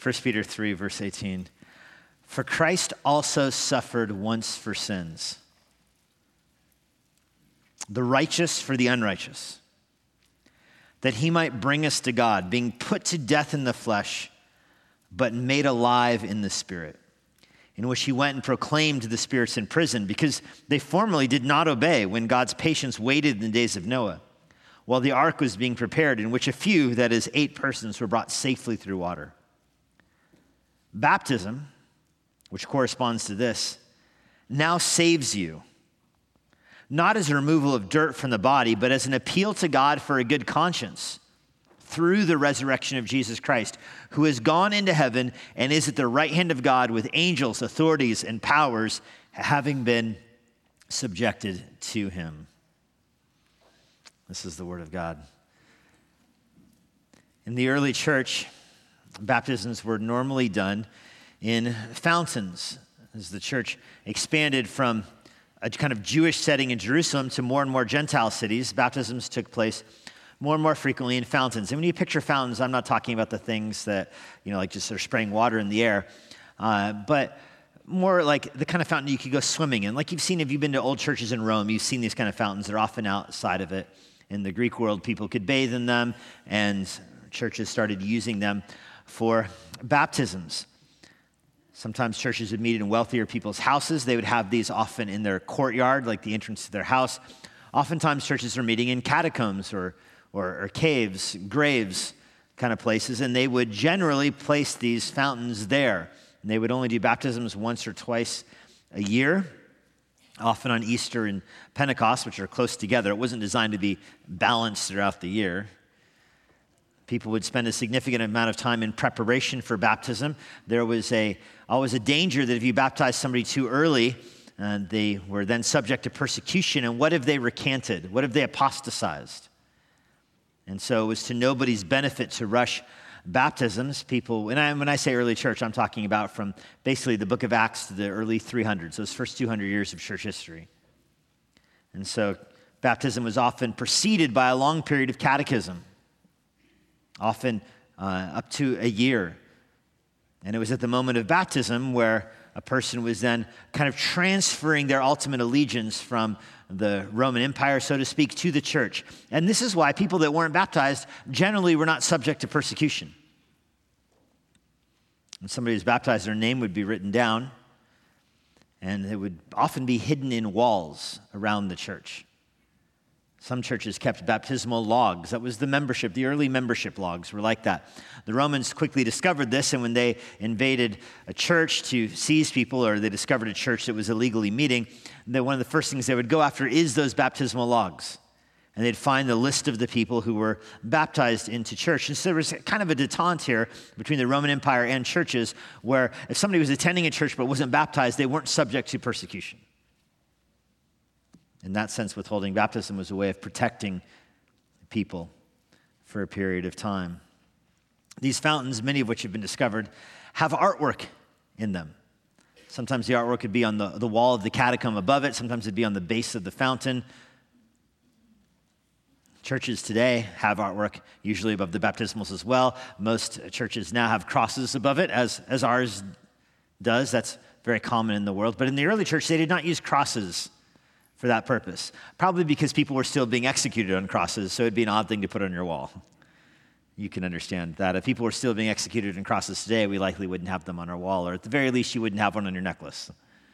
1 Peter 3, verse 18. For Christ also suffered once for sins, the righteous for the unrighteous, that he might bring us to God, being put to death in the flesh, but made alive in the Spirit, in which he went and proclaimed to the spirits in prison, because they formerly did not obey when God's patience waited in the days of Noah, while the ark was being prepared, in which a few, that is 8 persons, were brought safely through water. Baptism, which corresponds to this, now saves you, not as a removal of dirt from the body, but as an appeal to God for a good conscience through the resurrection of Jesus Christ, who has gone into heaven and is at the right hand of God with angels, authorities, and powers, having been subjected to him. This is the word of God. In the early church, baptisms were normally done in fountains. As the church expanded from a kind of Jewish setting in Jerusalem to more and more Gentile cities, baptisms took place more and more frequently in fountains. And when you picture fountains, I'm not talking about the things that, like just sort of spraying water in the air, but more like the kind of fountain you could go swimming in. Like if you've been to old churches in Rome, you've seen these kind of fountains. They're often outside of it. In the Greek world, people could bathe in them, and churches started using them for baptisms. Sometimes churches would meet in wealthier people's houses. They would have these often in their courtyard, like the entrance to their house. Oftentimes churches are meeting in catacombs or caves, graves kind of places, and they would generally place these fountains there. And they would only do baptisms once or twice a year, often on Easter and Pentecost, which are close together. It wasn't designed to be balanced throughout the year. People would spend a significant amount of time in preparation for baptism. There was always a danger that if you baptized somebody too early, they were then subject to persecution. And what if they recanted? What if they apostatized? And so it was to nobody's benefit to rush baptisms. People, when I say early church, I'm talking about from basically the book of Acts to the early 300s, those first 200 years of church history. And so baptism was often preceded by a long period of catechism, often up to a year. And it was at the moment of baptism where a person was then kind of transferring their ultimate allegiance from the Roman Empire, so to speak, to the church. And this is why people that weren't baptized generally were not subject to persecution. When somebody was baptized, their name would be written down, and it would often be hidden in walls around the church. Some churches kept baptismal logs. That was the membership. The early membership logs were like that. The Romans quickly discovered this, and when they invaded a church to seize people, or they discovered a church that was illegally meeting, one of the first things they would go after is those baptismal logs. And they'd find the list of the people who were baptized into church. And so there was kind of a detente here between the Roman Empire and churches, where if somebody was attending a church but wasn't baptized, they weren't subject to persecution. In that sense, withholding baptism was a way of protecting people for a period of time. These fountains, many of which have been discovered, have artwork in them. Sometimes the artwork could be on the wall of the catacomb above it. Sometimes it'd be on the base of the fountain. Churches today have artwork, usually above the baptismals as well. Most churches now have crosses above it, as ours does. That's very common in the world. But in the early church, they did not use crosses for that purpose, probably because people were still being executed on crosses, so it'd be an odd thing to put on your wall. You can understand that. If people were still being executed on crosses today, we likely wouldn't have them on our wall, or at the very least, you wouldn't have one on your necklace.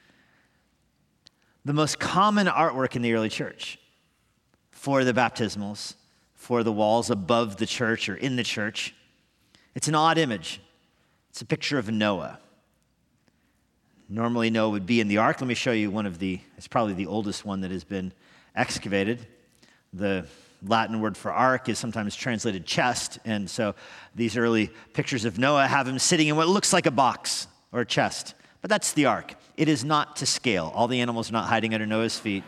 The most common artwork in the early church for the baptismals, for the walls above the church or in the church, it's an odd image. It's a picture of Noah. Normally, Noah would be in the ark. Let me show you it's probably the oldest one that has been excavated. The Latin word for ark is sometimes translated chest, and so these early pictures of Noah have him sitting in what looks like a box or a chest, but that's the ark. It is not to scale. All the animals are not hiding under Noah's feet.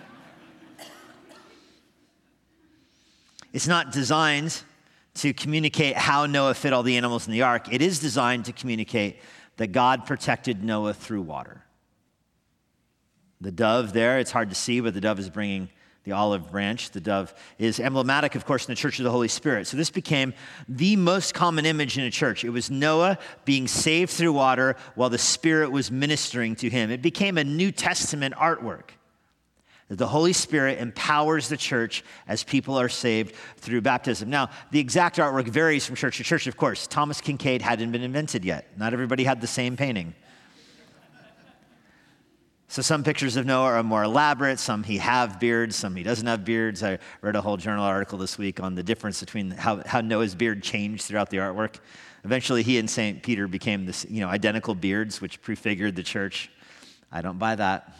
It's not designed to communicate how Noah fit all the animals in the ark. It is designed to communicate that God protected Noah through water. The dove there, it's hard to see, but the dove is bringing The olive branch, the dove, is emblematic, of course, in the Church of the Holy Spirit. So this became the most common image in a church. It was Noah being saved through water while the Spirit was ministering to him. It became a New Testament artwork. The Holy Spirit empowers the church as people are saved through baptism. Now, the exact artwork varies from church to church, of course. Thomas Kincaid hadn't been invented yet. Not everybody had the same painting. So some pictures of Noah are more elaborate. Some he have beards, some he doesn't have beards. I read a whole journal article this week on the difference between how Noah's beard changed throughout the artwork. Eventually, he and St. Peter became this, identical beards, which prefigured the church. I don't buy that.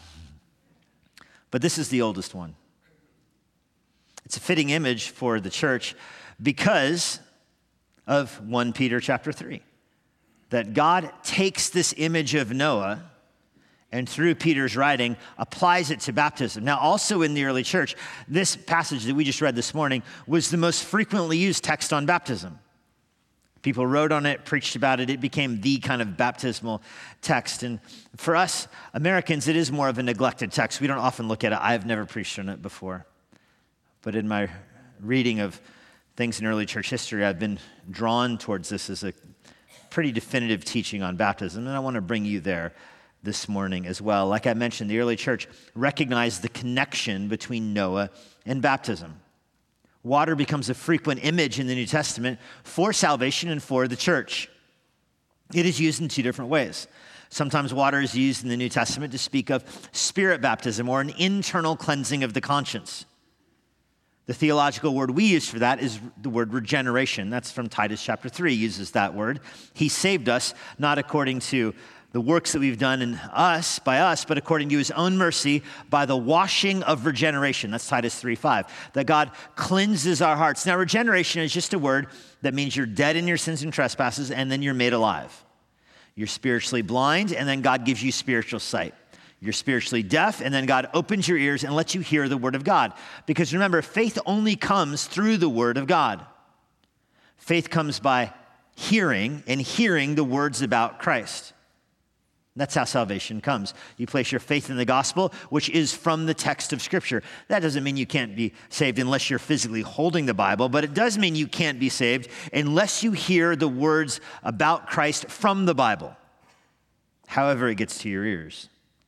But this is the oldest one. It's a fitting image for the church because of 1 Peter chapter 3. That God takes this image of Noah and through Peter's writing, applies it to baptism. Now, also in the early church, this passage that we just read this morning was the most frequently used text on baptism. People wrote on it, preached about it. It became the kind of baptismal text. And for us Americans, it is more of a neglected text. We don't often look at it. I've never preached on it before. But in my reading of things in early church history, I've been drawn towards this as a pretty definitive teaching on baptism. And I want to bring you there this morning as well. Like I mentioned, the early church recognized the connection between Noah and baptism. Water becomes a frequent image in the New Testament for salvation and for the church. It is used in two different ways. Sometimes water is used in the New Testament to speak of spirit baptism or an internal cleansing of the conscience. The theological word we use for that is the word regeneration. That's from Titus chapter 3, uses that word. He saved us, not according to the works that we've done by us, but according to his own mercy, by the washing of regeneration. That's Titus 3:5. That God cleanses our hearts. Now, regeneration is just a word that means you're dead in your sins and trespasses, and then you're made alive. You're spiritually blind, and then God gives you spiritual sight. You're spiritually deaf, and then God opens your ears and lets you hear the word of God. Because remember, faith only comes through the word of God. Faith comes by hearing, and hearing the words about Christ. That's how salvation comes. You place your faith in the gospel, which is from the text of Scripture. That doesn't mean you can't be saved unless you're physically holding the Bible, but it does mean you can't be saved unless you hear the words about Christ from the Bible, however it gets to your ears.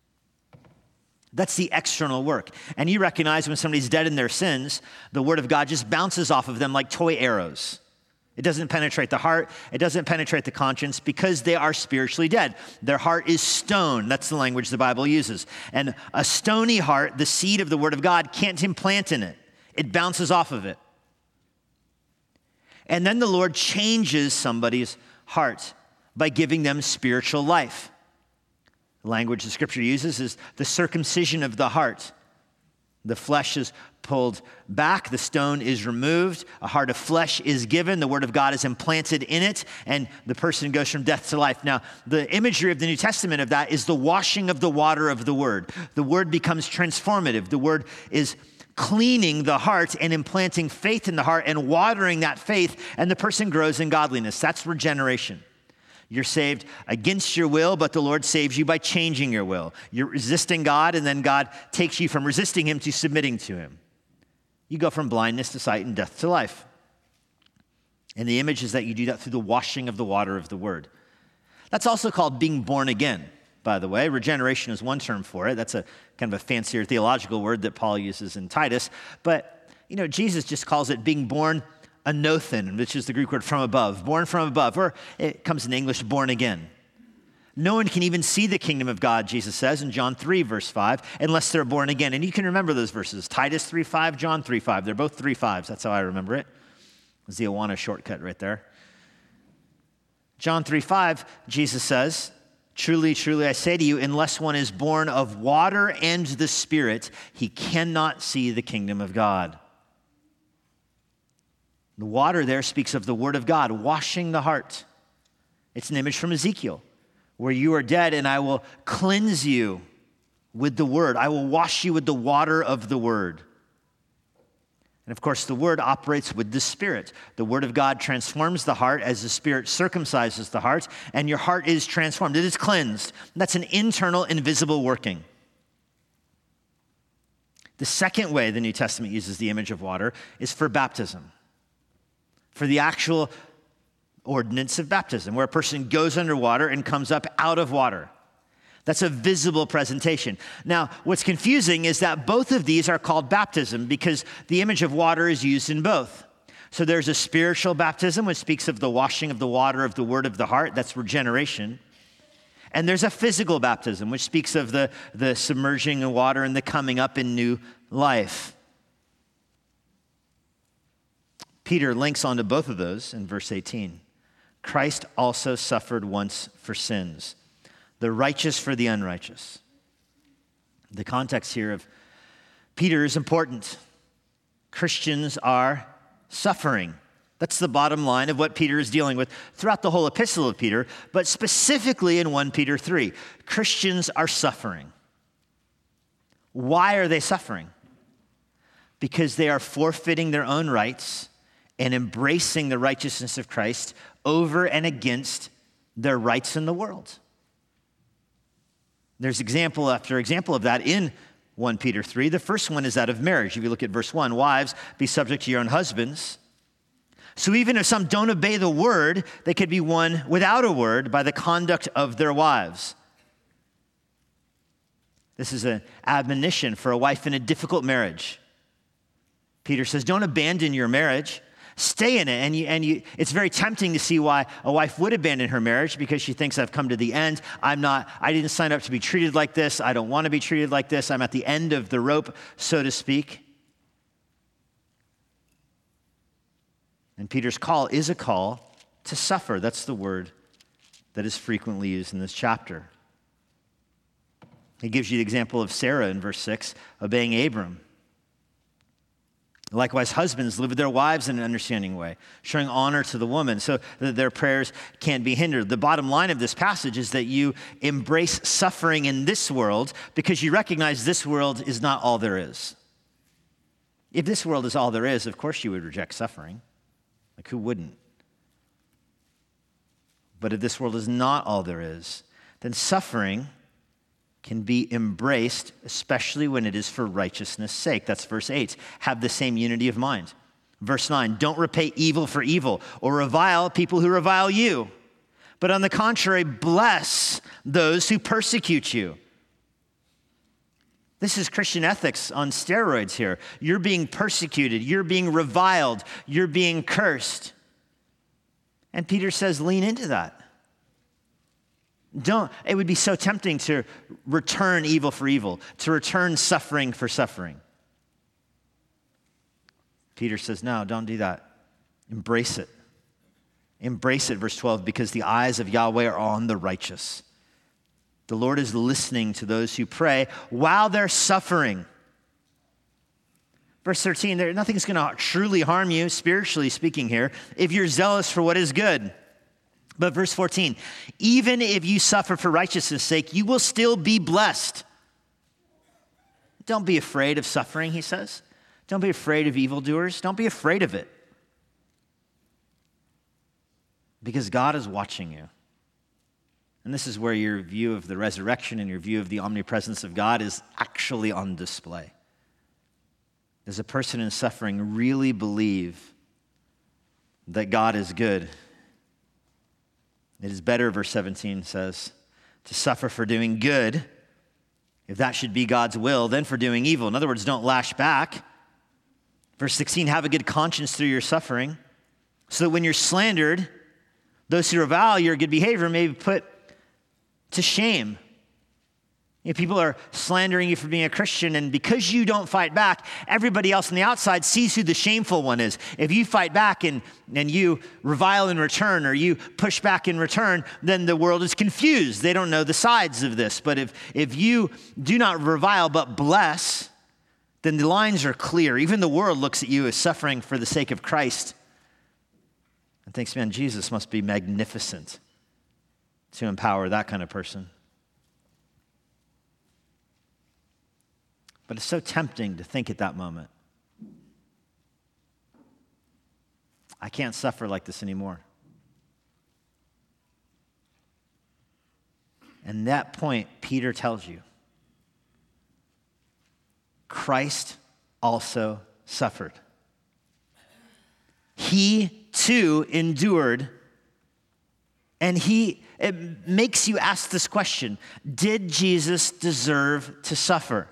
That's the external work. And you recognize when somebody's dead in their sins, the word of God just bounces off of them like toy arrows. It doesn't penetrate the heart. It doesn't penetrate the conscience because they are spiritually dead. Their heart is stone. That's the language the Bible uses. And a stony heart, the seed of the word of God, can't implant in it. It bounces off of it. And then the Lord changes somebody's heart by giving them spiritual life. The language the Scripture uses is the circumcision of the heart. The flesh is pulled back, the stone is removed, a heart of flesh is given, the word of God is implanted in it, and the person goes from death to life. Now, the imagery of the New Testament of that is the washing of the water of the word. The word becomes transformative. The word is cleaning the heart and implanting faith in the heart and watering that faith, and the person grows in godliness. That's regeneration. You're saved against your will, but the Lord saves you by changing your will. You're resisting God, and then God takes you from resisting him to submitting to him. You go from blindness to sight and death to life. And the image is that you do that through the washing of the water of the word. That's also called being born again, by the way. Regeneration is one term for it. That's a kind of a fancier theological word that Paul uses in Titus. But, Jesus just calls it being born anothen, which is the Greek word from above, born from above, or it comes in English, born again. No one can even see the kingdom of God, Jesus says in John 3, verse 5, unless they're born again. And you can remember those verses, Titus 3:5, John 3:5. They're both 3:5s. That's how I remember it. It's the Awana shortcut right there. John 3:5, Jesus says, "Truly, truly, I say to you, unless one is born of water and the Spirit, he cannot see the kingdom of God." The water there speaks of the word of God, washing the heart. It's an image from Ezekiel, where you are dead and I will cleanse you with the word. I will wash you with the water of the word. And of course, the word operates with the Spirit. The word of God transforms the heart as the Spirit circumcises the heart, and your heart is transformed. It is cleansed. That's an internal, invisible working. The second way the New Testament uses the image of water is for baptism, for the actual ordinance of baptism, where a person goes underwater and comes up out of water. That's a visible presentation. Now, what's confusing is that both of these are called baptism because the image of water is used in both. So there's a spiritual baptism, which speaks of the washing of the water of the word of the heart. That's regeneration. And there's a physical baptism, which speaks of the submerging in water and the coming up in new life. Peter links onto both of those in verse 18. Christ also suffered once for sins, the righteous for the unrighteous. The context here of Peter is important. Christians are suffering. That's the bottom line of what Peter is dealing with throughout the whole epistle of Peter, but specifically in 1 Peter 3. Christians are suffering. Why are they suffering? Because they are forfeiting their own rights and embracing the righteousness of Christ over and against their rights in the world. There's example after example of that in 1 Peter 3. The first one is that of marriage. If you look at verse 1, wives, be subject to your own husbands. So even if some don't obey the word, they could be won without a word by the conduct of their wives. This is an admonition for a wife in a difficult marriage. Peter says, don't abandon your marriage. Stay in it. And it's very tempting to see why a wife would abandon her marriage because she thinks I've come to the end. I didn't sign up to be treated like this. I don't want to be treated like this. I'm at the end of the rope, so to speak. And Peter's call is a call to suffer. That's the word that is frequently used in this chapter. He gives you the example of Sarah in verse 6, obeying Abram. Likewise, husbands live with their wives in an understanding way, showing honor to the woman so that their prayers can't be hindered. The bottom line of this passage is that you embrace suffering in this world because you recognize this world is not all there is. If this world is all there is, of course you would reject suffering. Like, who wouldn't? But if this world is not all there is, then suffering can be embraced, especially when it is for righteousness' sake. That's verse 8. Have the same unity of mind. Verse 9, don't repay evil for evil or revile people who revile you. But on the contrary, bless those who persecute you. This is Christian ethics on steroids here. You're being persecuted. You're being reviled. You're being cursed. And Peter says, lean into that. It would be so tempting to return evil for evil, to return suffering for suffering. Peter says, no, don't do that. Embrace it. Embrace it, verse 12, because the eyes of Yahweh are on the righteous. The Lord is listening to those who pray while they're suffering. Verse 13, nothing's going to truly harm you, spiritually speaking here, if you're zealous for what is good. But verse 14, even if you suffer for righteousness' sake, you will still be blessed. Don't be afraid of suffering, he says. Don't be afraid of evildoers. Don't be afraid of it. Because God is watching you. And this is where your view of the resurrection and your view of the omnipresence of God is actually on display. Does a person in suffering really believe that God is good? It is better, verse 17 says, to suffer for doing good, if that should be God's will, than for doing evil. In other words, don't lash back. Verse 16, have a good conscience through your suffering, so that when you're slandered, those who revile your good behavior may be put to shame. You know, people are slandering you for being a Christian, and because you don't fight back, everybody else on the outside sees who the shameful one is. If you fight back and you revile in return, or you push back in return, then the world is confused. They don't know the sides of this. But if you do not revile but bless, then the lines are clear. Even the world looks at you as suffering for the sake of Christ and thinks, man, Jesus must be magnificent to empower that kind of person. But it's so tempting to think at that moment, I can't suffer like this anymore. And that point, Peter tells you, Christ also suffered. He too endured, and it makes you ask this question: did Jesus deserve to suffer?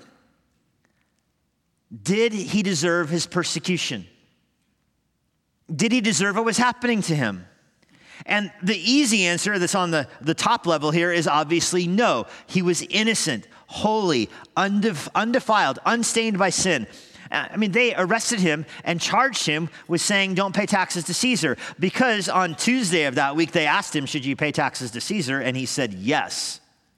Did he deserve his persecution? Did he deserve what was happening to him? And the easy answer that's on the top level here is obviously no. He was innocent, holy, undefiled, unstained by sin. I mean, they arrested him and charged him with saying, don't pay taxes to Caesar, because on Tuesday of that week, they asked him, should you pay taxes to Caesar? And he said, yes.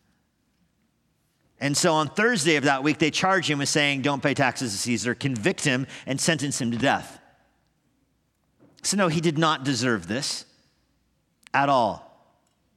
And so on Thursday of that week, they charged him with saying, don't pay taxes to Caesar, convict him, and sentence him to death. So no, he did not deserve this at all.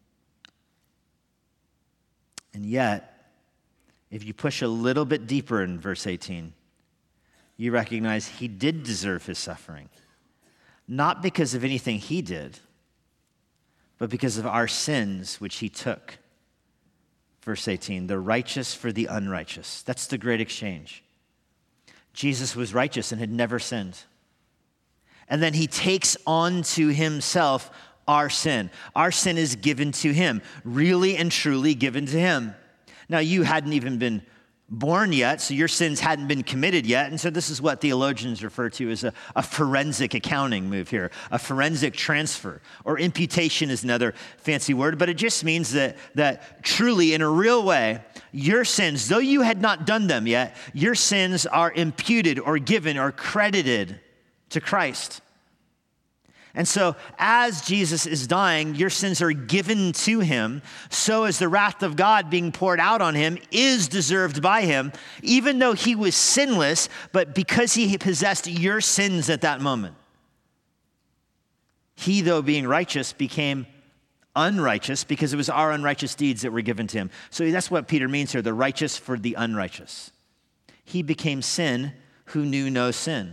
And yet, if you push a little bit deeper in verse 18, you recognize he did deserve his suffering. Not because of anything he did, but because of our sins which he took. Verse 18, the righteous for the unrighteous. That's the great exchange. Jesus was righteous and had never sinned. And then he takes on to himself our sin. Our sin is given to him, really and truly given to him. Now, you hadn't even been born yet, so your sins hadn't been committed yet. And so this is what theologians refer to as a forensic accounting move here, a forensic transfer, or imputation is another fancy word, but it just means that truly, in a real way, your sins, though you had not done them yet, your sins are imputed or given or credited to Christ. And so as Jesus is dying, your sins are given to him, so as the wrath of God being poured out on him is deserved by him, even though he was sinless, but because he possessed your sins at that moment. He, though being righteous, became unrighteous because it was our unrighteous deeds that were given to him. So that's what Peter means here, the righteous for the unrighteous. He became sin who knew no sin.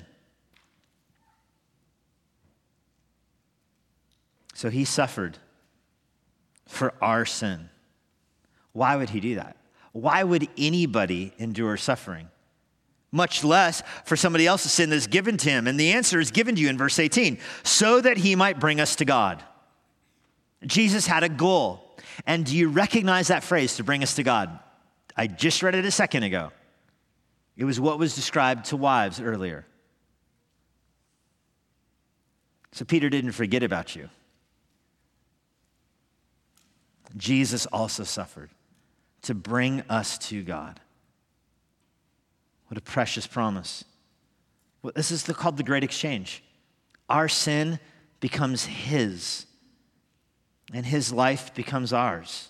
So he suffered for our sin. Why would he do that? Why would anybody endure suffering? Much less for somebody else's sin that's given to him. And the answer is given to you in verse 18. So that he might bring us to God. Jesus had a goal. And do you recognize that phrase, to bring us to God? I just read it a second ago. It was what was described to wives earlier. So Peter didn't forget about you. Jesus also suffered to bring us to God. What a precious promise. Well, this is called the great exchange. Our sin becomes his, and his life becomes ours.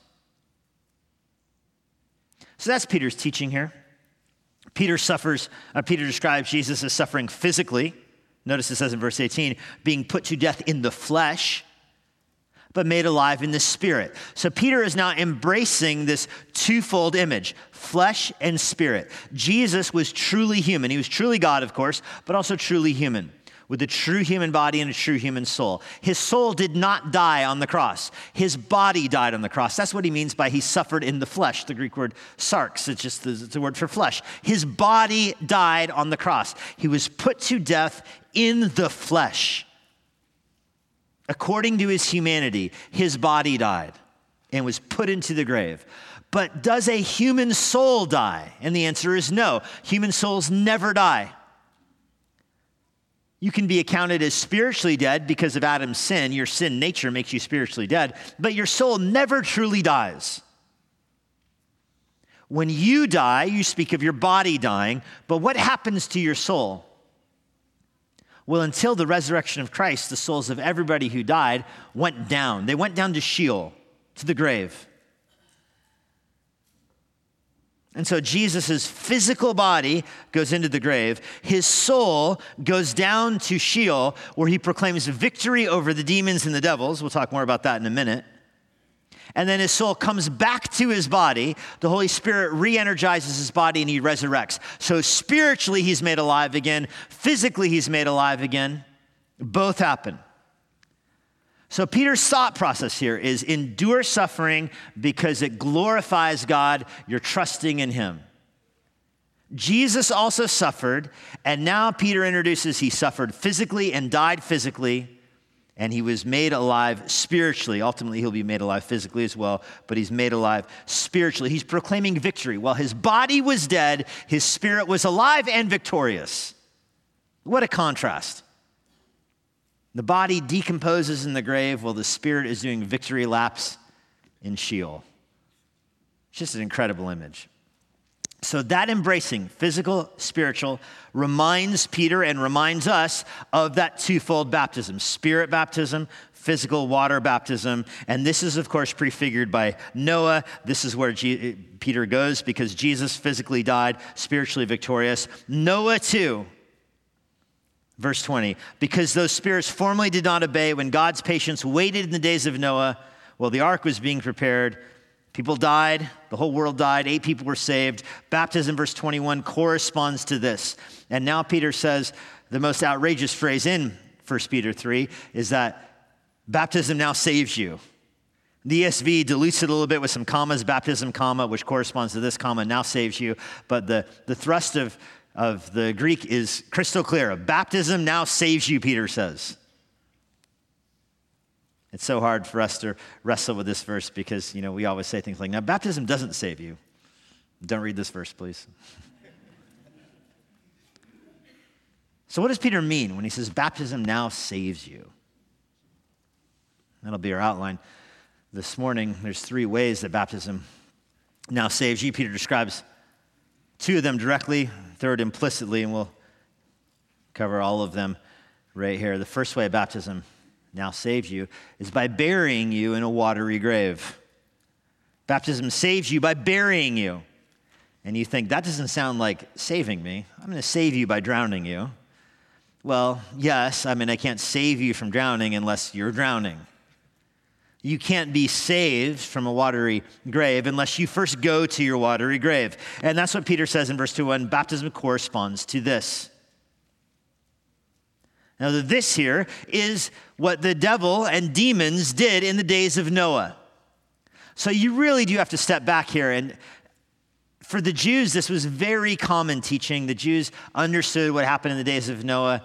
So that's Peter's teaching here. Peter describes Jesus as suffering physically. Notice it says in verse 18, being put to death in the flesh, but made alive in the spirit. So Peter is now embracing this twofold image, flesh and spirit. Jesus was truly human. He was truly God, of course, but also truly human, with a true human body and a true human soul. His soul did not die on the cross. His body died on the cross. That's what he means by he suffered in the flesh, the Greek word sarx. It's a word for flesh. His body died on the cross. He was put to death in the flesh. According to his humanity, his body died and was put into the grave. But does a human soul die? And the answer is no. Human souls never die. You can be accounted as spiritually dead because of Adam's sin. Your sin nature makes you spiritually dead, but your soul never truly dies. When you die, you speak of your body dying, but what happens to your soul? Well, until the resurrection of Christ, the souls of everybody who died went down. They went down to Sheol, to the grave. And so Jesus' physical body goes into the grave. His soul goes down to Sheol, where he proclaims victory over the demons and the devils. We'll talk more about that in a minute. And then his soul comes back to his body. The Holy Spirit re-energizes his body and he resurrects. So spiritually, he's made alive again. Physically, he's made alive again. Both happen. So Peter's thought process here is endure suffering because it glorifies God. You're trusting in him. Jesus also suffered, and now Peter introduces he suffered physically and died physically, and he was made alive spiritually. Ultimately, he'll be made alive physically as well, but he's made alive spiritually. He's proclaiming victory. While his body was dead, his spirit was alive and victorious. What a contrast. The body decomposes in the grave while the spirit is doing victory laps in Sheol. It's just an incredible image. So that embracing, physical, spiritual, reminds Peter and reminds us of that twofold baptism, spirit baptism, physical water baptism. And this is, of course, prefigured by Noah. This is where Peter goes because Jesus physically died, spiritually victorious. Noah too, verse 20, because those spirits formerly did not obey when God's patience waited in the days of Noah while the ark was being prepared. People died, the whole world died, 8 people were saved. Baptism, verse 21, corresponds to this. And now Peter says the most outrageous phrase in 1 Peter 3 is that baptism now saves you. The ESV dilutes it a little bit with some commas, baptism, comma, which corresponds to this comma, now saves you. But the thrust of the Greek is crystal clear. Baptism now saves you, Peter says. It's so hard for us to wrestle with this verse because, we always say things like, now, baptism doesn't save you. Don't read this verse, please. So what does Peter mean when he says baptism now saves you? That'll be our outline this morning. There's 3 ways that baptism now saves you. Peter describes 2 of them directly, 3rd implicitly, and we'll cover all of them right here. The first way baptism now saves you is by burying you in a watery grave. Baptism saves you by burying you. And you think, that doesn't sound like saving me. I'm going to save you by drowning you. Well, yes, I can't save you from drowning unless you're drowning. You can't be saved from a watery grave unless you first go to your watery grave. And that's what Peter says in verse 2:1. Baptism corresponds to this. Now, this here is what the devil and demons did in the days of Noah. So you really do have to step back here. And for the Jews, this was very common teaching. The Jews understood what happened in the days of Noah.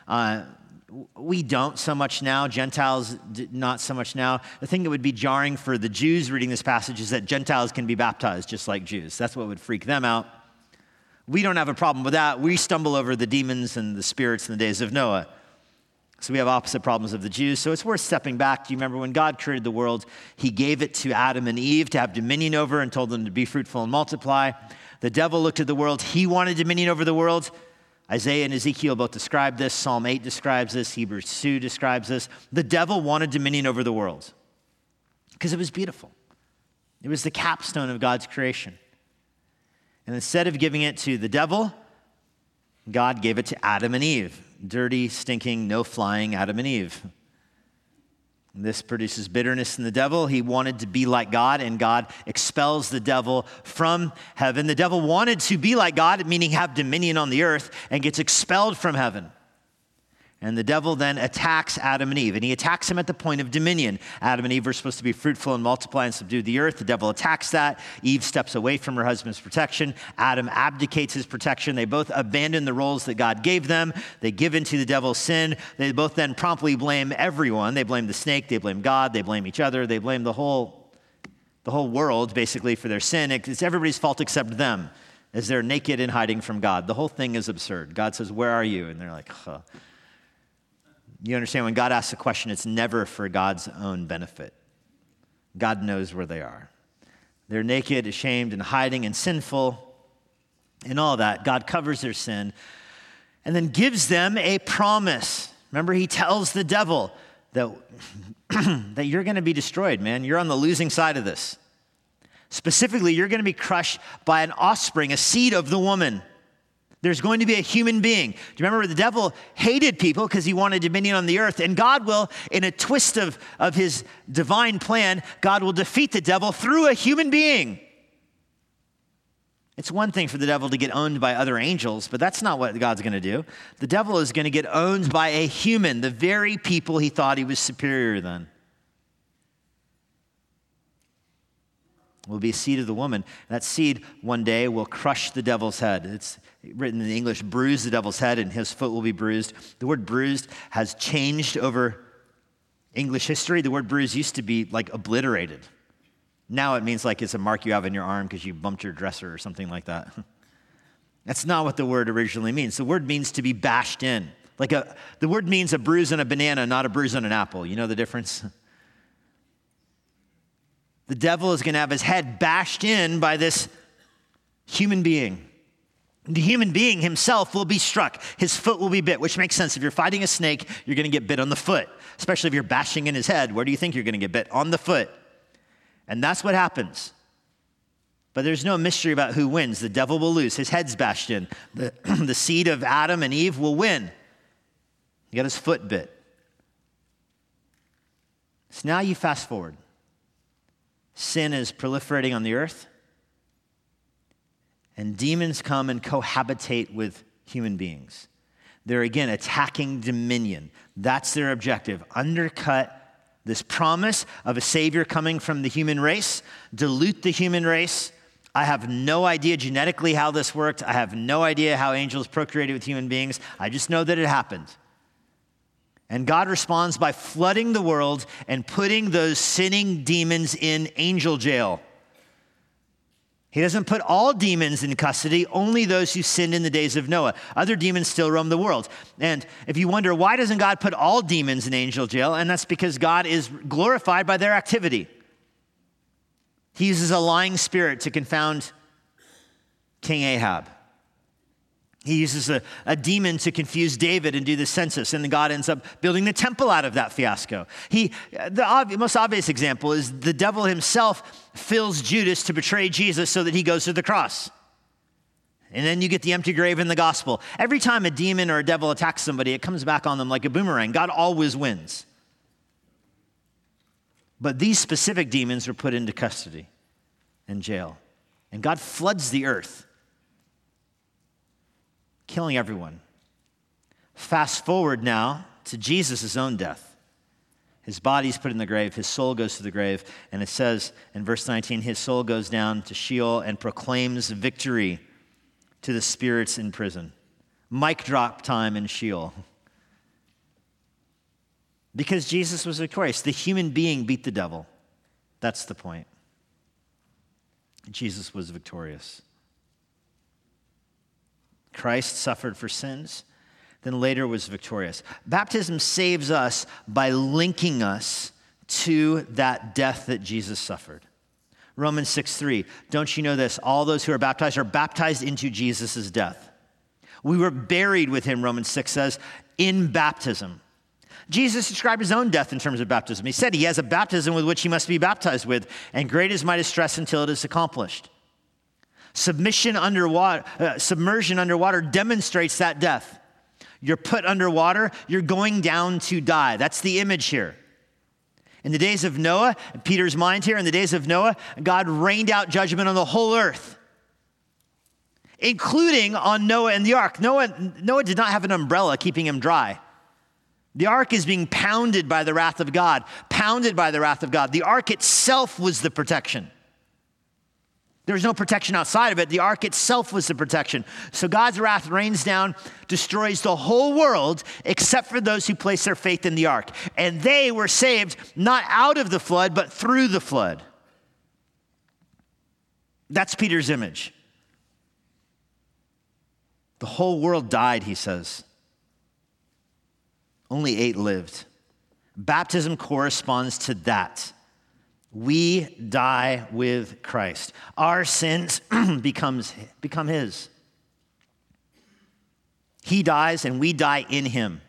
We don't so much now. Gentiles, not so much now. The thing that would be jarring for the Jews reading this passage is that Gentiles can be baptized just like Jews. That's what would freak them out. We don't have a problem with that. We stumble over the demons and the spirits in the days of Noah. So we have opposite problems of the Jews. So it's worth stepping back. Do you remember when God created the world, he gave it to Adam and Eve to have dominion over and told them to be fruitful and multiply. The devil looked at the world. He wanted dominion over the world. Isaiah and Ezekiel both describe this. Psalm 8 describes this. Hebrews 2 describes this. The devil wanted dominion over the world because it was beautiful. It was the capstone of God's creation. And instead of giving it to the devil, God gave it to Adam and Eve. Dirty, stinking, no flying Adam and Eve. And this produces bitterness in the devil. He wanted to be like God, and God expels the devil from heaven. The devil wanted to be like God, meaning have dominion on the earth, and gets expelled from heaven. And the devil then attacks Adam and Eve, and he attacks him at the point of dominion. Adam and Eve are supposed to be fruitful and multiply and subdue the earth. The devil attacks that. Eve steps away from her husband's protection. Adam abdicates his protection. They both abandon the roles that God gave them. They give into the devil's sin. They both then promptly blame everyone. They blame the snake. They blame God. They blame each other. They blame the whole world, basically, for their sin. It's everybody's fault except them, as they're naked and hiding from God. The whole thing is absurd. God says, "Where are you?" And they're like, huh. You understand, when God asks a question, it's never for God's own benefit. God knows where they are. They're naked, ashamed, and hiding, and sinful, and all that. God covers their sin and then gives them a promise. Remember, he tells the devil that, that you're going to be destroyed, man. You're on the losing side of this. Specifically, you're going to be crushed by an offspring, a seed of the woman. There's going to be a human being. Do you remember the devil hated people because he wanted dominion on the earth? And God will, in a twist of his divine plan, God will defeat the devil through a human being. It's one thing for the devil to get owned by other angels, but that's not what God's going to do. The devil is going to get owned by a human, the very people he thought he was superior than. will be a seed of the woman. That seed one day will crush the devil's head. It's written in English, bruise the devil's head, and his foot will be bruised. The word bruised has changed over English history. The word bruise used to be like obliterated. Now it means like it's a mark you have in your arm because you bumped your dresser or something like that. That's not what the word originally means. The word means to be bashed in. The word means a bruise on a banana, not a bruise on an apple. You know the difference? The devil is going to have his head bashed in by this human being. The human being himself will be struck. His foot will be bit, which makes sense. If you're fighting a snake, you're going to get bit on the foot, especially if you're bashing in his head. Where do you think you're going to get bit? On the foot. And that's what happens. But there's no mystery about who wins. The devil will lose. His head's bashed in. The seed of Adam and Eve will win. He got his foot bit. So now you fast forward. Sin is proliferating on the earth. And demons come and cohabitate with human beings. They're again attacking dominion. That's their objective. Undercut this promise of a savior coming from the human race, dilute the human race. I have no idea genetically how this worked. I have no idea how angels procreated with human beings. I just know that it happened. And God responds by flooding the world and putting those sinning demons in angel jail. He doesn't put all demons in custody, only those who sinned in the days of Noah. Other demons still roam the world. And if you wonder, why doesn't God put all demons in angel jail? And that's because God is glorified by their activity. He uses a lying spirit to confound King Ahab. He uses a demon to confuse David and do the census, and then God ends up building the temple out of that fiasco. The most obvious example is the devil himself fills Judas to betray Jesus so that he goes to the cross. And then you get the empty grave in the gospel. Every time a demon or a devil attacks somebody, it comes back on them like a boomerang. God always wins. But these specific demons were put into custody and jail. And God floods the earth, killing everyone. Fast forward now to Jesus' own death. His body's put in the grave. His soul goes to the grave. And it says in verse 19, his soul goes down to Sheol and proclaims victory to the spirits in prison. Mic drop time in Sheol. Because Jesus was victorious. The human being beat the devil. That's the point. Jesus was victorious. Christ suffered for sins, then later was victorious. Baptism saves us by linking us to that death that Jesus suffered. Romans 6:3, don't you know this? All those who are baptized into Jesus' death. We were buried with him, Romans 6 says, in baptism. Jesus described his own death in terms of baptism. He said he has a baptism with which he must be baptized with, and great is my distress until it is accomplished. Submersion underwater demonstrates that death. You're put underwater, you're going down to die. That's the image here. In the days of Noah, Peter's mind here, in the days of Noah, God rained out judgment on the whole earth, including on Noah and the ark. Noah did not have an umbrella keeping him dry. The ark is being pounded by the wrath of God, The ark itself was the protection. There was no protection outside of it. The ark itself was the protection. So God's wrath rains down, destroys the whole world, except for those who place their faith in the ark. And they were saved not out of the flood, but through the flood. That's Peter's image. The whole world died, he says. Only 8 lived. Baptism corresponds to that. We die with Christ. Our sins become his. He dies and we die in him.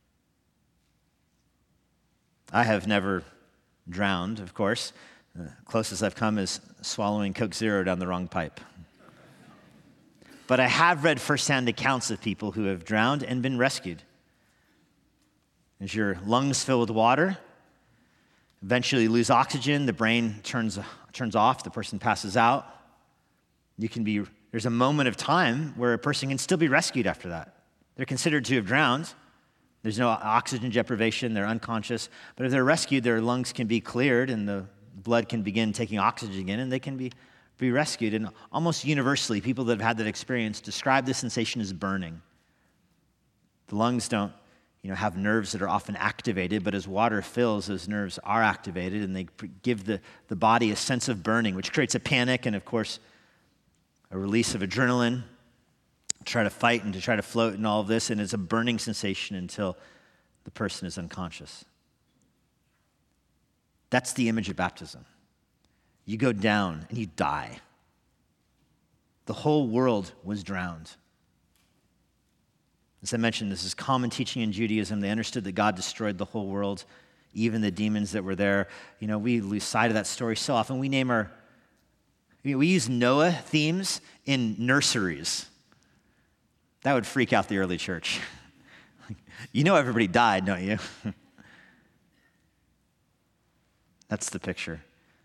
I have never drowned, of course. The closest I've come is swallowing Coke Zero down the wrong pipe. But I have read firsthand accounts of people who have drowned and been rescued. As your lungs fill with water, eventually lose oxygen, the brain turns off, the person passes out. There's a moment of time where a person can still be rescued after that. They're considered to have drowned. There's no oxygen deprivation, they're unconscious. But if they're rescued, their lungs can be cleared and the blood can begin taking oxygen again, and they can be rescued. And almost universally, people that have had that experience describe the sensation as burning. The lungs don't have nerves that are often activated, but as water fills, those nerves are activated, and they give the body a sense of burning, which creates a panic and, of course, a release of adrenaline to try to fight and to try to float in all of this, and it's a burning sensation until the person is unconscious. That's the image of baptism. You go down and you die. The whole world was drowned. As I mentioned, this is common teaching in Judaism. They understood that God destroyed the whole world, even the demons that were there. We lose sight of that story so often. We use Noah themes in nurseries. That would freak out the early church. Everybody died, don't you? That's the picture.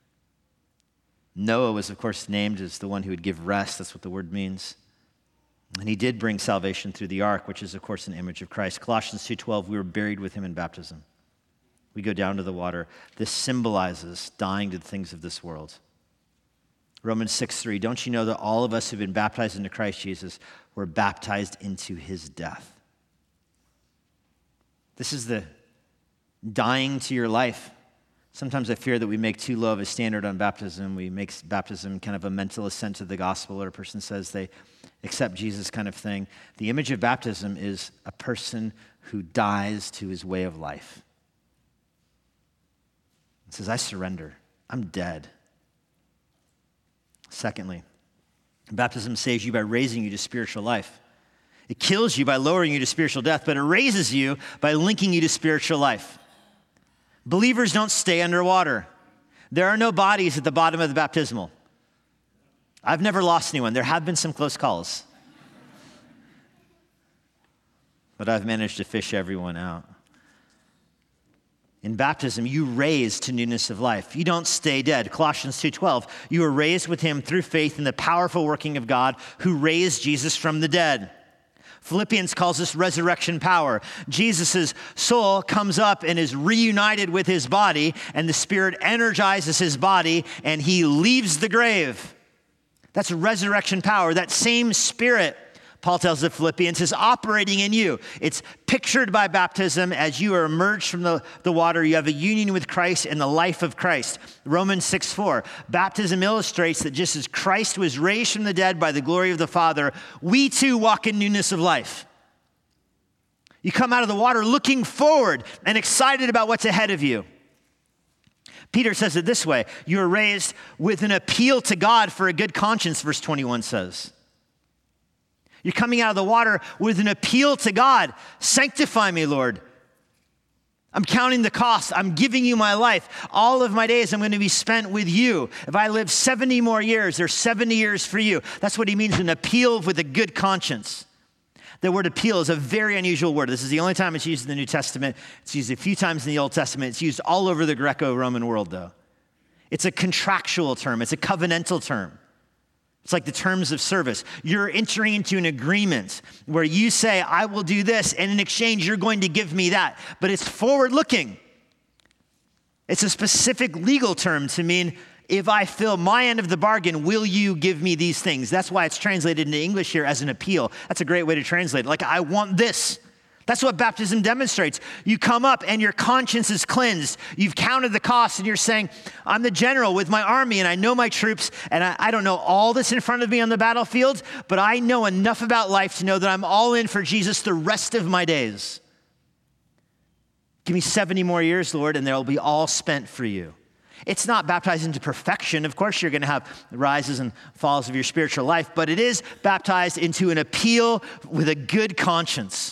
Noah was, of course, named as the one who would give rest. That's what the word means. And he did bring salvation through the ark, which is, of course, an image of Christ. Colossians 2:12, we were buried with him in baptism. We go down to the water. This symbolizes dying to the things of this world. Romans 6:3, don't you know that all of us who've been baptized into Christ Jesus were baptized into his death? This is the dying to your life. Sometimes I fear that we make too low of a standard on baptism. We make baptism kind of a mental assent to the gospel, or a person says they accept Jesus kind of thing. The image of baptism is a person who dies to his way of life. It says, I surrender. I'm dead. Secondly, baptism saves you by raising you to spiritual life. It kills you by lowering you to spiritual death, but it raises you by linking you to spiritual life. Believers don't stay underwater. There are no bodies at the bottom of the baptismal. I've never lost anyone. There have been some close calls. But I've managed to fish everyone out. In baptism, you raise to newness of life. You don't stay dead. Colossians 2:12, you are raised with him through faith in the powerful working of God who raised Jesus from the dead. Philippians calls this resurrection power. Jesus' soul comes up and is reunited with his body, and the Spirit energizes his body, and he leaves the grave. That's resurrection power. That same Spirit, Paul tells the Philippians, is operating in you. It's pictured by baptism as you are emerged from the water. You have a union with Christ and the life of Christ. Romans 6:4. Baptism illustrates that just as Christ was raised from the dead by the glory of the Father, we too walk in newness of life. You come out of the water looking forward and excited about what's ahead of you. Peter says it this way, you are raised with an appeal to God for a good conscience, verse 21 says. You're coming out of the water with an appeal to God. Sanctify me, Lord. I'm counting the cost. I'm giving you my life. All of my days I'm going to be spent with you. If I live 70 more years, there's 70 years for you. That's what he means, an appeal with a good conscience. The word appeal is a very unusual word. This is the only time it's used in the New Testament. It's used a few times in the Old Testament. It's used all over the Greco-Roman world, though. It's a contractual term. It's a covenantal term. It's like the terms of service. You're entering into an agreement where you say, I will do this, and in exchange, you're going to give me that. But it's forward-looking. It's a specific legal term to mean, if I fill my end of the bargain, will you give me these things? That's why it's translated into English here as an appeal. That's a great way to translate it. Like, I want this. That's what baptism demonstrates. You come up and your conscience is cleansed. You've counted the costs and you're saying, I'm the general with my army and I know my troops and I don't know all that's in front of me on the battlefield, but I know enough about life to know that I'm all in for Jesus the rest of my days. Give me 70 more years, Lord, and they'll be all spent for you. It's not baptized into perfection. Of course, you're going to have rises and falls of your spiritual life, but it is baptized into an appeal with a good conscience.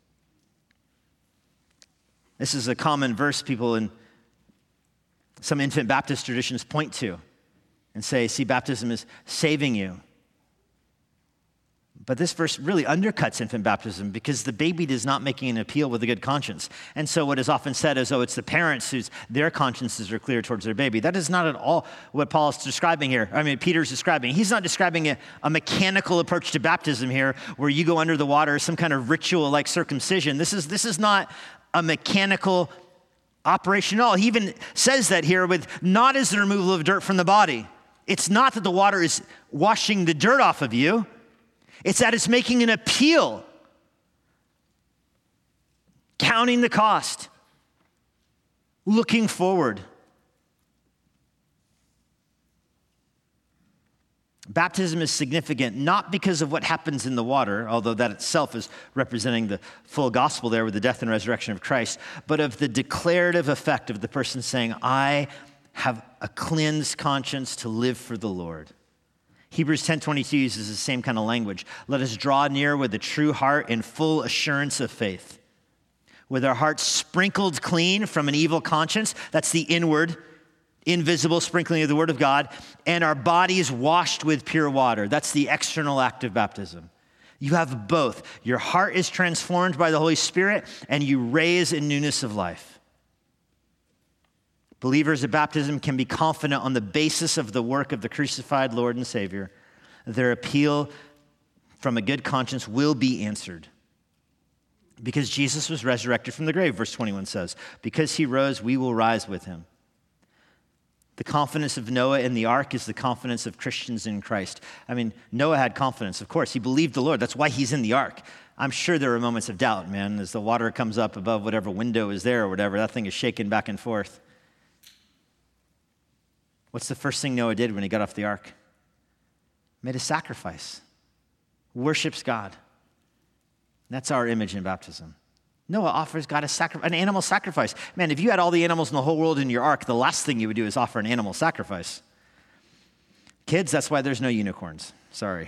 This is a common verse people in some infant Baptist traditions point to and say, see, baptism is saving you. But this verse really undercuts infant baptism because the baby is not making an appeal with a good conscience. And so what is often said is, it's the parents whose their consciences are clear towards their baby. That is not at all what Paul is describing here. Peter's describing. He's not describing a mechanical approach to baptism here where you go under the water, some kind of ritual like circumcision. This is not a mechanical Operational. He even says that here with not as the removal of dirt from the body. It's not that the water is washing the dirt off of you. It's that it's making an appeal, counting the cost, looking forward. Baptism is significant not because of what happens in the water, although that itself is representing the full gospel there with the death and resurrection of Christ, but of the declarative effect of the person saying, I have a cleansed conscience to live for the Lord. Hebrews 10:22 uses the same kind of language. Let us draw near with a true heart in full assurance of faith, with our hearts sprinkled clean from an evil conscience. That's the inward, invisible sprinkling of the word of God, and our bodies washed with pure water. That's the external act of baptism. You have both. Your heart is transformed by the Holy Spirit, and you raise in newness of life. Believers at baptism can be confident on the basis of the work of the crucified Lord and Savior. Their appeal from a good conscience will be answered. Because Jesus was resurrected from the grave, verse 21 says. Because he rose, we will rise with him. The confidence of Noah in the ark is the confidence of Christians in Christ. I mean, Noah had confidence, of course. He believed the Lord. That's why he's in the ark. I'm sure there are moments of doubt, man, as the water comes up above whatever window is there or whatever. That thing is shaking back and forth. What's the first thing Noah did when he got off the ark? Made a sacrifice. Worships God. And that's our image in baptism. Noah offers God an animal sacrifice. Man, if you had all the animals in the whole world in your ark, the last thing you would do is offer an animal sacrifice. Kids, that's why there's no unicorns. Sorry.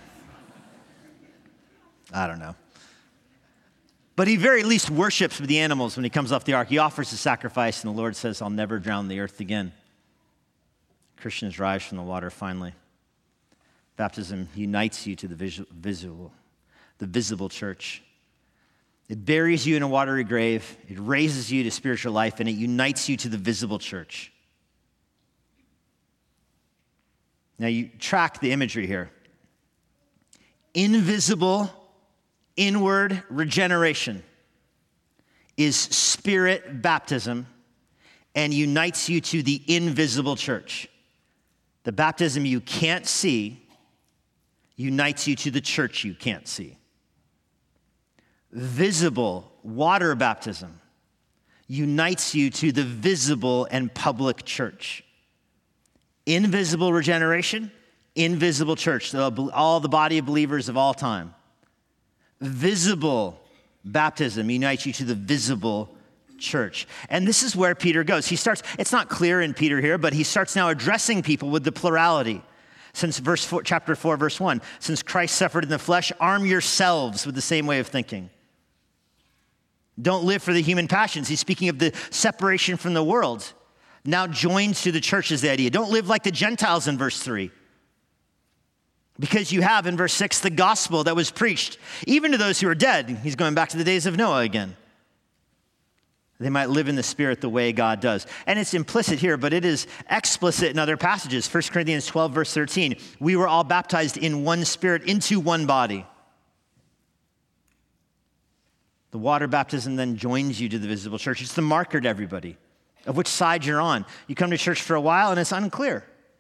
I don't know. But he very least worships with the animals when he comes off the ark. He offers a sacrifice, and the Lord says, I'll never drown the earth again. Christians rise from the water finally. Baptism unites you to the visible church. It buries you in a watery grave. It raises you to spiritual life, and it unites you to the visible church. Now you track the imagery here. Invisible, inward regeneration is spirit baptism and unites you to the invisible church. The baptism you can't see unites you to the church you can't see. Visible water baptism unites you to the visible and public church. Invisible regeneration, invisible church, all the body of believers of all time. Visible baptism unites you to the visible church. And this is where Peter goes. It's not clear in Peter here, but he starts now addressing people with the plurality. Since chapter 4, verse 1, since Christ suffered in the flesh, arm yourselves with the same way of thinking. Don't live for the human passions. He's speaking of the separation from the world. Now joined to the church is the idea. Don't live like the Gentiles in verse 3. Because you have in verse 6 the gospel that was preached, even to those who are dead. He's going back to the days of Noah again. They might live in the Spirit the way God does. And it's implicit here, but it is explicit in other passages. 1 Corinthians 12, verse 13. We were all baptized in one Spirit into one body. The water baptism then joins you to the visible church. It's the marker to everybody of which side you're on. You come to church for a while and it's unclear.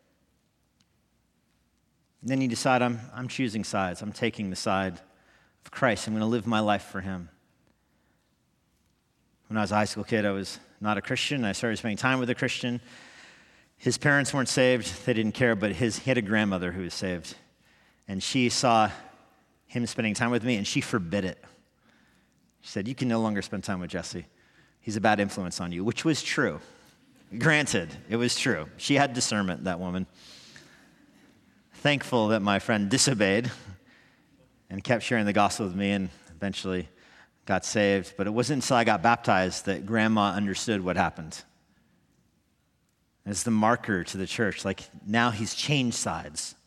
And then you decide, I'm choosing sides. I'm taking the side of Christ. I'm going to live my life for him. When I was a high school kid, I was not a Christian. I started spending time with a Christian. His parents weren't saved. They didn't care, but he had a grandmother who was saved. And she saw him spending time with me, and she forbid it. She said, you can no longer spend time with Jesse. He's a bad influence on you, which was true. Granted, it was true. She had discernment, that woman. Thankful that my friend disobeyed and kept sharing the gospel with me and eventually got saved. But it wasn't until I got baptized that grandma understood what happened. It's the marker to the church. Like, now he's changed sides.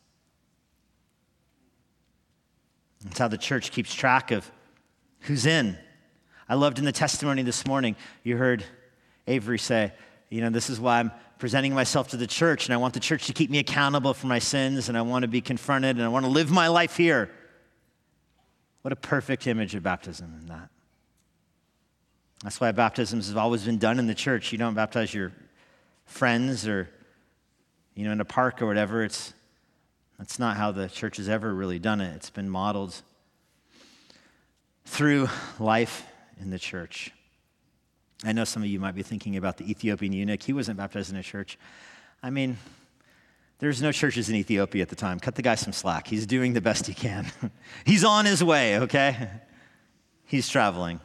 That's how the church keeps track of who's in. I loved in the testimony this morning, you heard Avery say, this is why I'm presenting myself to the church, and I want the church to keep me accountable for my sins, and I want to be confronted, and I want to live my life here. What a perfect image of baptism in that. That's why baptisms have always been done in the church. You don't baptize your friends or, in a park or whatever. That's not how the church has ever really done it. It's been modeled through life in the church. I know some of you might be thinking about the Ethiopian eunuch. He wasn't baptized in a church. I mean, there's no churches in Ethiopia at the time. Cut the guy some slack. He's doing the best he can. He's on his way, okay? He's traveling.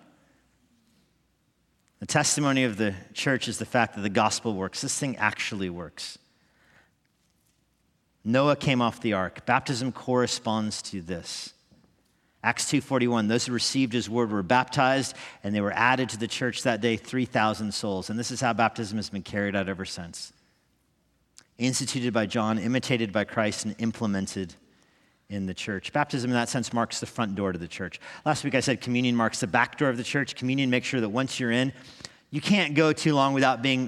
The testimony of the church is the fact that the gospel works. This thing actually works. Noah came off the ark. Baptism corresponds to this. Acts 2:41, those who received his word were baptized, and they were added to the church that day, 3,000 souls. And this is how baptism has been carried out ever since. Instituted by John, imitated by Christ, and implemented in the church. Baptism, in that sense, marks the front door to the church. Last week I said communion marks the back door of the church. Communion makes sure that once you're in, you can't go too long without being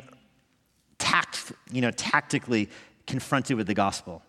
tactically confronted with the gospel.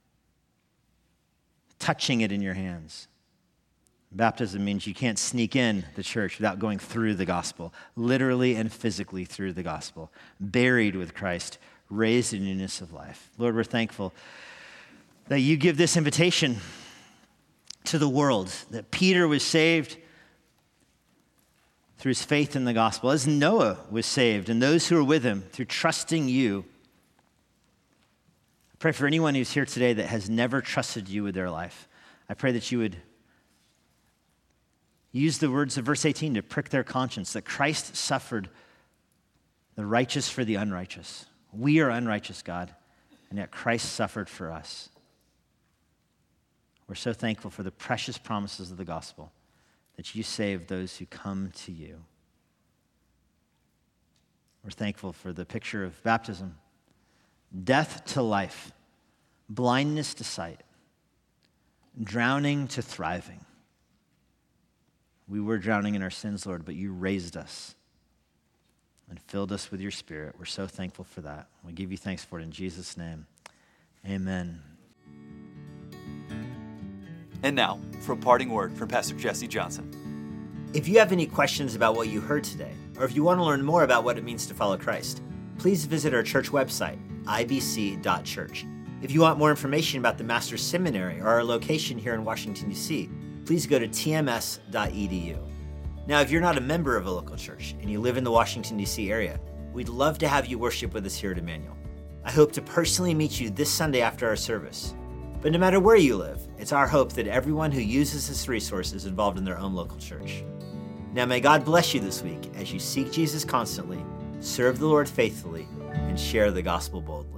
Touching it in your hands. Baptism means you can't sneak in the church without going through the gospel, literally and physically through the gospel, buried with Christ, raised in newness of life. Lord, we're thankful that you give this invitation to the world, that Peter was saved through his faith in the gospel, as Noah was saved, and those who are with him through trusting you. I pray for anyone who's here today that has never trusted you with their life. I pray that you would use the words of verse 18 to prick their conscience, that Christ suffered the righteous for the unrighteous. We are unrighteous, God, and yet Christ suffered for us. We're so thankful for the precious promises of the gospel, that you save those who come to you. We're thankful for the picture of baptism, death to life, blindness to sight, drowning to thriving. We were drowning in our sins, Lord, but you raised us and filled us with your Spirit. We're so thankful for that. We give you thanks for it in Jesus' name. Amen. And now, for a parting word from Pastor Jesse Johnson. If you have any questions about what you heard today, or if you want to learn more about what it means to follow Christ, please visit our church website, ibc.church. If you want more information about the Master's Seminary or our location here in Washington, D.C., please go to tms.edu. Now, if you're not a member of a local church and you live in the Washington, D.C. area, we'd love to have you worship with us here at Emmanuel. I hope to personally meet you this Sunday after our service. But no matter where you live, it's our hope that everyone who uses this resource is involved in their own local church. Now, may God bless you this week as you seek Jesus constantly, serve the Lord faithfully, and share the gospel boldly.